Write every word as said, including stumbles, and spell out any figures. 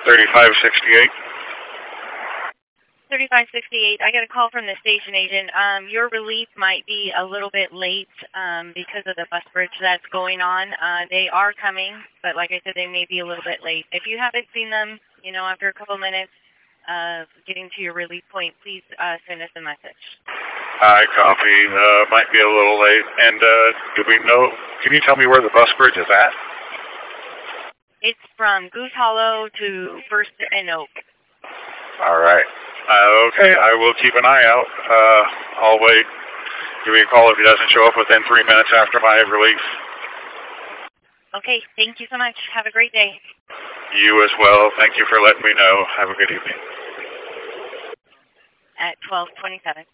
thirty-five sixty-eight. thirty-five sixty-eight. I got a call from the station agent. Um, your relief might be a little bit late um, because of the bus bridge that's going on. Uh, they are coming, but like I said, they may be a little bit late. If you haven't seen them, you know, after a couple minutes of getting to your relief point, please uh, send us a message. I copy. Uh, might be a little late. And uh, do we know, can you tell me where the bus bridge is at? It's from Goose Hollow to First and Oak. All right. Uh, okay, I will keep an eye out. Uh, I'll wait. Give me a call if he doesn't show up within three minutes after my relief. Okay, thank you so much. Have a great day. You as well. Thank you for letting me know. Have a good evening. At twelve twenty-seven.